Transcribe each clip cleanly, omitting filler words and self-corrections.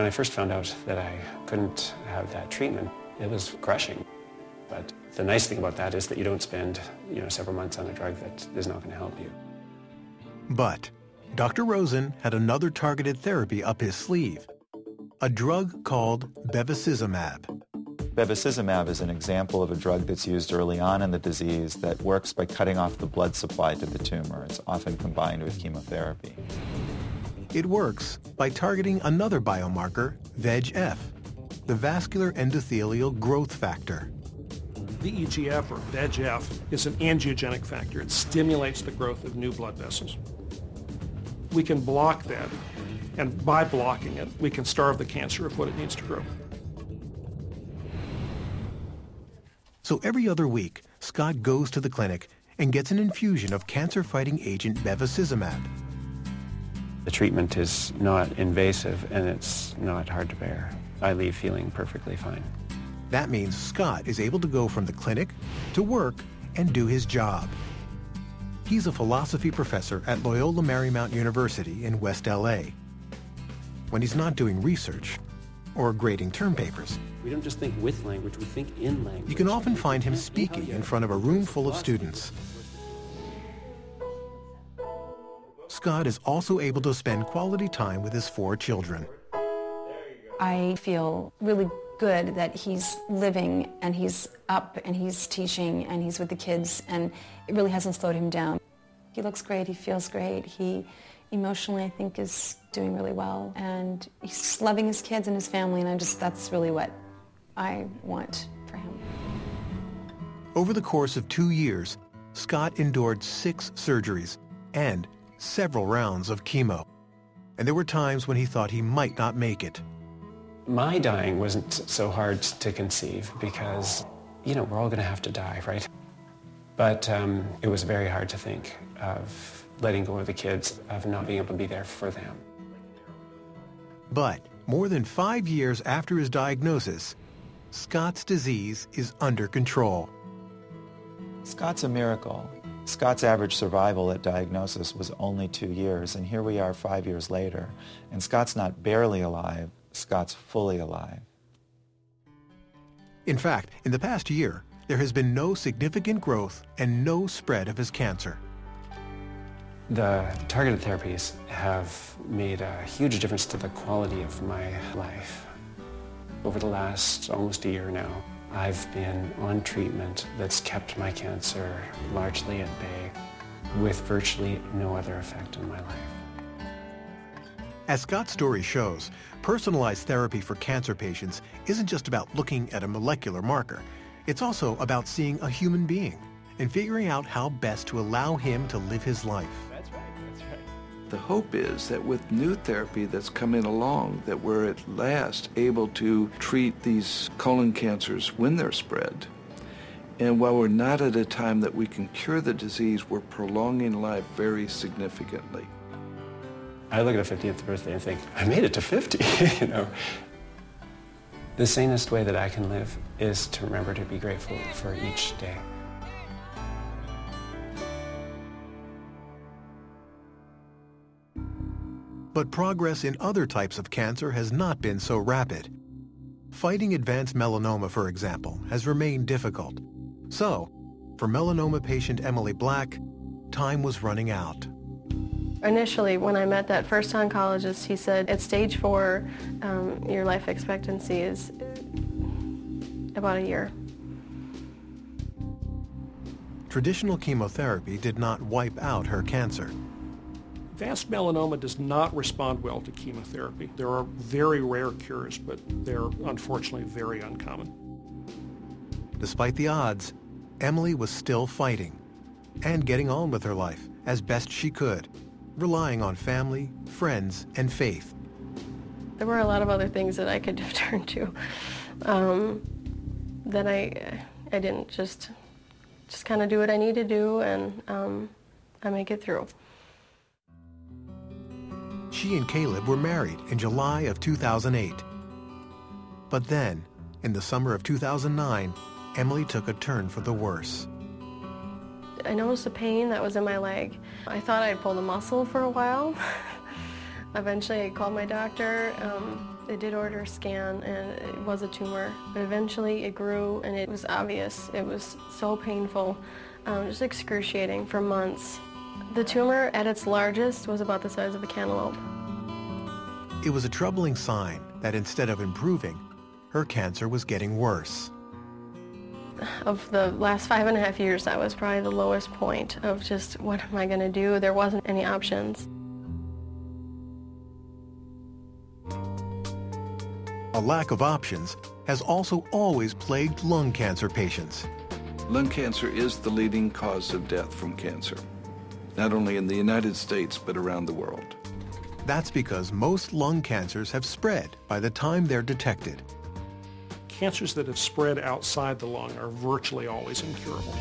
When I first found out that I couldn't have that treatment, it was crushing. But the nice thing about that is that you don't spend, several months on a drug that is not going to help you. But Dr. Rosen had another targeted therapy up his sleeve, a drug called bevacizumab. Bevacizumab is an example of a drug that's used early on in the disease that works by cutting off the blood supply to the tumor. It's often combined with chemotherapy. It works by targeting another biomarker, VEGF, the vascular endothelial growth factor. VEGF, or VEGF, is an angiogenic factor. It stimulates the growth of new blood vessels. We can block that, and by blocking it, we can starve the cancer of what it needs to grow. So every other week, Scott goes to the clinic and gets an infusion of cancer-fighting agent bevacizumab. The treatment is not invasive and it's not hard to bear. I leave feeling perfectly fine. That means Scott is able to go from the clinic to work and do his job. He's a philosophy professor at Loyola Marymount University in West LA. When he's not doing research or grading term papers, we don't just think with language, we think in language. You can often find him speaking in front of a room full of students. Scott is also able to spend quality time with his 4 children. I feel really good that he's living and he's up and he's teaching and he's with the kids, and it really hasn't slowed him down. He looks great, he feels great, he emotionally I think is doing really well, and he's loving his kids and his family, and that's really what I want for him. Over the course of 2 years, Scott endured 6 surgeries and several rounds of chemo. And there were times when he thought he might not make it. My dying wasn't so hard to conceive because, we're all going to have to die, right? But it was very hard to think of letting go of the kids, of not being able to be there for them. But more than 5 years after his diagnosis, Scott's disease is under control. Scott's a miracle. Scott's average survival at diagnosis was only 2 years, and here we are 5 years later, and Scott's not barely alive, Scott's fully alive. In fact, in the past year, there has been no significant growth and no spread of his cancer. The targeted therapies have made a huge difference to the quality of my life. Over the last almost a year now, I've been on treatment that's kept my cancer largely at bay with virtually no other effect on my life. As Scott's story shows, personalized therapy for cancer patients isn't just about looking at a molecular marker. It's also about seeing a human being and figuring out how best to allow him to live his life. That's right. The hope is that with new therapy that's coming along, that we're at last able to treat these colon cancers when they're spread. And while we're not at a time that we can cure the disease, we're prolonging life very significantly. I look at a 50th birthday and think, I made it to 50, The sanest way that I can live is to remember to be grateful for each day. But progress in other types of cancer has not been so rapid. Fighting advanced melanoma, for example, has remained difficult. So, for melanoma patient Emily Black, time was running out. Initially, when I met that first oncologist, he said, at stage 4, your life expectancy is about a year. Traditional chemotherapy did not wipe out her cancer. Advanced melanoma does not respond well to chemotherapy. There are very rare cures, but they're unfortunately very uncommon. Despite the odds, Emily was still fighting and getting on with her life as best she could, relying on family, friends, and faith. There were a lot of other things that I could have turned to that I didn't just kind of do what I need to do, and I make it through. She and Caleb were married in July of 2008. But then, in the summer of 2009, Emily took a turn for the worse. I noticed a pain that was in my leg. I thought I'd pulled a muscle for a while. Eventually I called my doctor. They did order a scan and it was a tumor, but eventually it grew and it was obvious. It was so painful, just excruciating for months. The tumor at its largest was about the size of a cantaloupe. It was a troubling sign that instead of improving, her cancer was getting worse. Of the last 5.5 years, that was probably the lowest point of just, what am I going to do? There wasn't any options. A lack of options has also always plagued lung cancer patients. Lung cancer is the leading cause of death from cancer, not only in the United States, but around the world. That's because most lung cancers have spread by the time they're detected. Cancers that have spread outside the lung are virtually always incurable.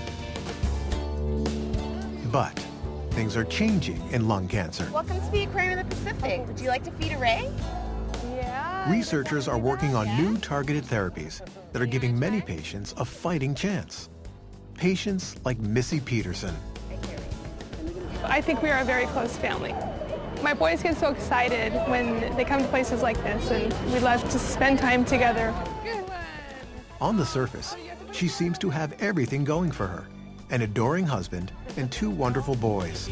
But things are changing in lung cancer. Welcome to the Aquarium of the Pacific. Would you like to feed a ray? Yeah. Researchers are working on new targeted therapies that are giving many patients a fighting chance. Patients like Missy Peterson. I think we are a very close family. My boys get so excited when they come to places like this, and we love to spend time together. On the surface, she seems to have everything going for her: an adoring husband and 2 wonderful boys.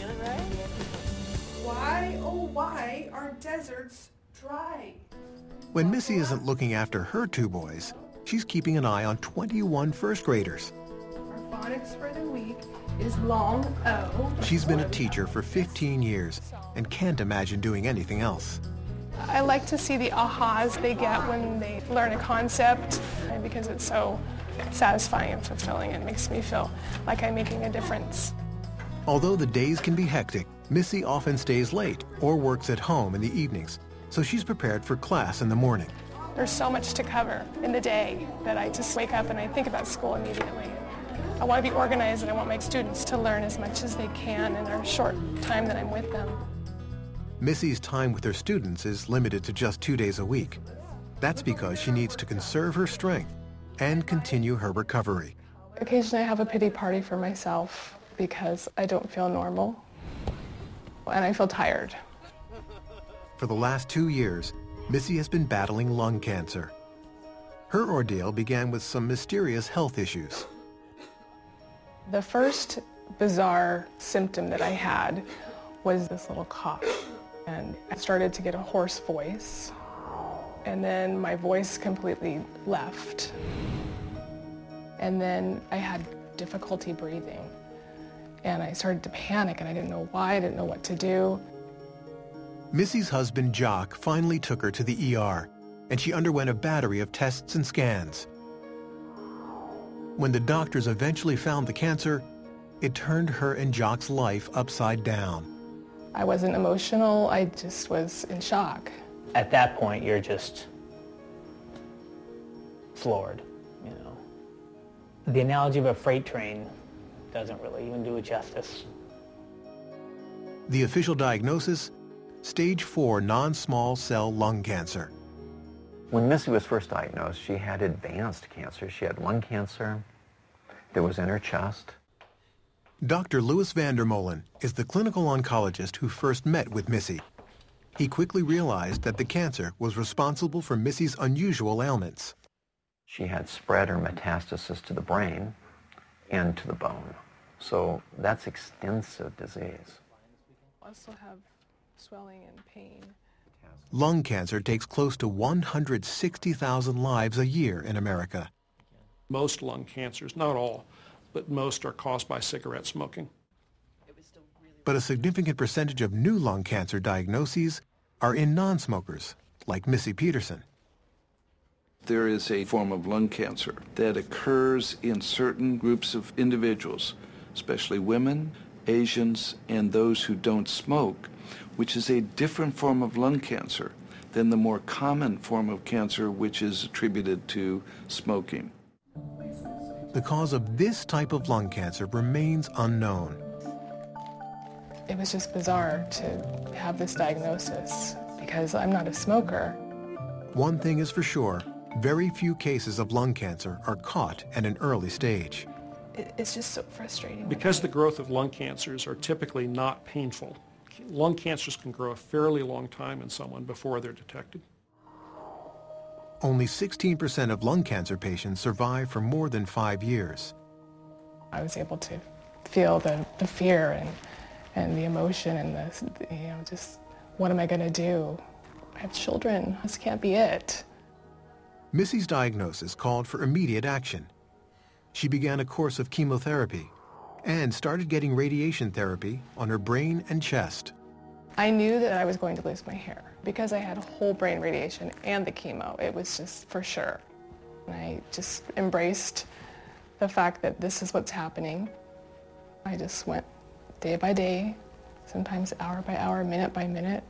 Why, oh why, are deserts dry? When Missy isn't looking after her 2 boys, she's keeping an eye on 21 first graders. Our phonics for the week is long O. She's been a teacher for 15 years and can't imagine doing anything else. I like to see the ahas they get when they learn a concept, because it's so satisfying and fulfilling. It makes me feel like I'm making a difference. Although the days can be hectic, Missy often stays late or works at home in the evenings, so she's prepared for class in the morning. There's so much to cover in the day that I just wake up and I think about school immediately. I want to be organized, and I want my students to learn as much as they can in their short time that I'm with them. Missy's time with her students is limited to just 2 days a week. That's because she needs to conserve her strength and continue her recovery. Occasionally I have a pity party for myself because I don't feel normal and I feel tired. For the last 2 years, Missy has been battling lung cancer. Her ordeal began with some mysterious health issues. The first bizarre symptom that I had was this little cough. And I started to get a hoarse voice. And then my voice completely left. And then I had difficulty breathing. And I started to panic, and I didn't know why, I didn't know what to do. Missy's husband, Jock, finally took her to the ER, and she underwent a battery of tests and scans. When the doctors eventually found the cancer, it turned her and Jock's life upside down. I wasn't emotional, I just was in shock. At that point, you're just floored, you know. The analogy of a freight train doesn't really even do it justice. The official diagnosis, stage 4 non-small cell lung cancer. When Missy was first diagnosed, she had advanced cancer. She had lung cancer that was in her chest. Dr. Louis Vandermolen is the clinical oncologist who first met with Missy. He quickly realized that the cancer was responsible for Missy's unusual ailments. She had spread or metastasis to the brain and to the bone. So that's extensive disease. I also have swelling and pain. Lung cancer takes close to 160,000 lives a year in America. Most lung cancers, not all, but most are caused by cigarette smoking. But a significant percentage of new lung cancer diagnoses are in non-smokers, like Missy Peterson. There is a form of lung cancer that occurs in certain groups of individuals, especially women, Asians, and those who don't smoke, which is a different form of lung cancer than the more common form of cancer, which is attributed to smoking. The cause of this type of lung cancer remains unknown. It was just bizarre to have this diagnosis because I'm not a smoker. One thing is for sure, very few cases of lung cancer are caught at an early stage. It's just so frustrating. Because the growth of lung cancers are typically not painful, lung cancers can grow a fairly long time in someone before they're detected. only 16% of lung cancer patients survive for more than 5 years. I was able to feel the fear and the emotion and just what am I going to do? I have children. This can't be it. Missy's diagnosis called for immediate action. She began a course of chemotherapy and started getting radiation therapy on her brain and chest. I knew that I was going to lose my hair because I had whole brain radiation and the chemo. It was just for sure. And I just embraced the fact that this is what's happening. I just went day by day, sometimes hour by hour, minute by minute.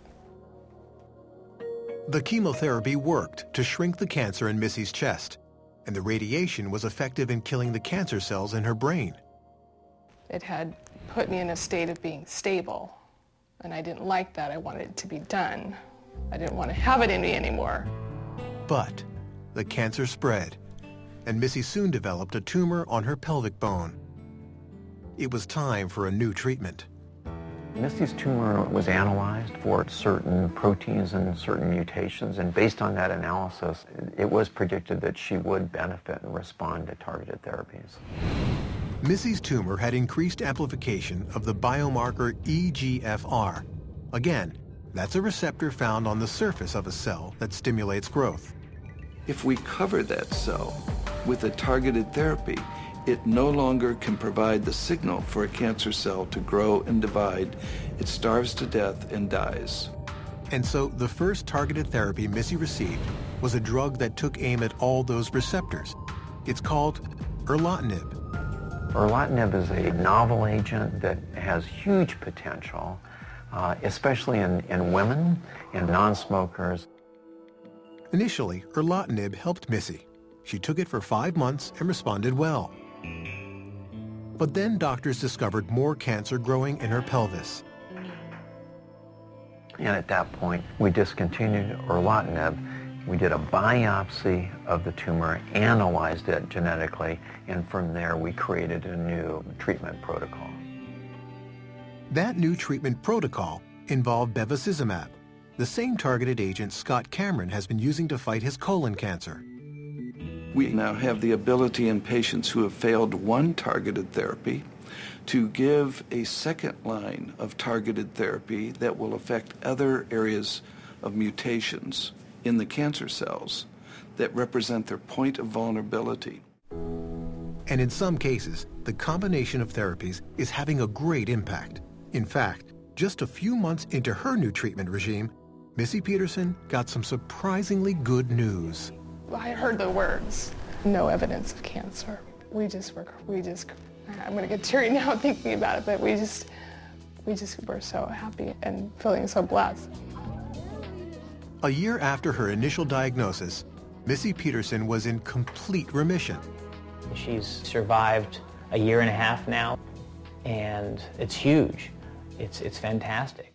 The chemotherapy worked to shrink the cancer in Missy's chest, and the radiation was effective in killing the cancer cells in her brain. It had put me in a state of being stable, and I didn't like that. I wanted it to be done. I didn't want to have it in me anymore. But the cancer spread, and Missy soon developed a tumor on her pelvic bone. It was time for a new treatment. Missy's tumor was analyzed for certain proteins and certain mutations, and based on that analysis, it was predicted that she would benefit and respond to targeted therapies. Missy's tumor had increased amplification of the biomarker EGFR. Again, that's a receptor found on the surface of a cell that stimulates growth. If we cover that cell with a targeted therapy, it no longer can provide the signal for a cancer cell to grow and divide. It starves to death and dies. And so the first targeted therapy Missy received was a drug that took aim at all those receptors. It's called erlotinib. Erlotinib is a novel agent that has huge potential, especially in women and non-smokers. Initially, erlotinib helped Missy. She took it for 5 months and responded well. But then doctors discovered more cancer growing in her pelvis. And at that point, we discontinued erlotinib. We did a biopsy of the tumor, analyzed it genetically, and from there we created a new treatment protocol. That new treatment protocol involved bevacizumab, the same targeted agent Scott Cameron has been using to fight his colon cancer. We now have the ability in patients who have failed one targeted therapy to give a second line of targeted therapy that will affect other areas of mutations in the cancer cells that represent their point of vulnerability. And in some cases, the combination of therapies is having a great impact. In fact, just a few months into her new treatment regime, Missy Peterson got some surprisingly good news. I heard the words, no evidence of cancer. I'm going to get teary now thinking about it, but we just were so happy and feeling so blessed. A year after her initial diagnosis, Missy Peterson was in complete remission. She's survived a year and a half now, and it's huge. It's fantastic.